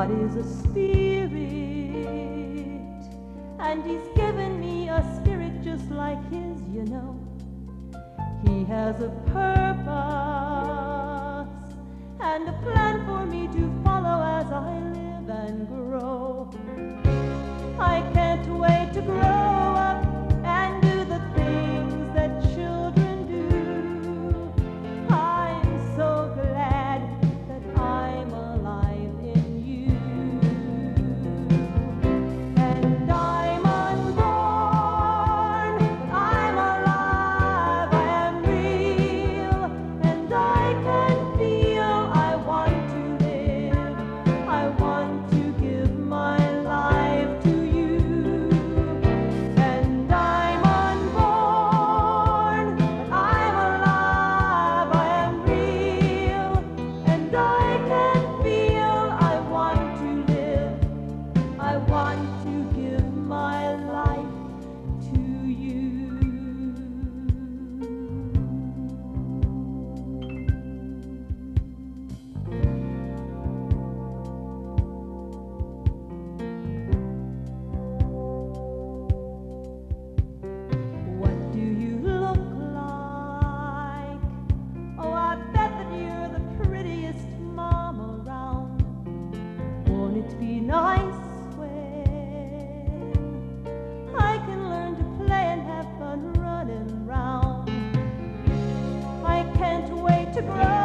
God is a spirit, and He's given me a spirit just like His, you know. He has a purpose and a plan for me to follow as I live and grow. I can't wait to grow up and do the things that children do. I'm so glad that I'm alive in you. And I'm unborn, I'm alive, I am real, and I can feel I want to live, I want to give my life to you. And I'm unborn, but I'm alive, I am real, and I can feel I want to live, I want to give my life to you. What do you look like? Oh, I bet that you're the prettiest mom around. Won't it be nice when I can learn to play and have fun running round? I can't wait to grow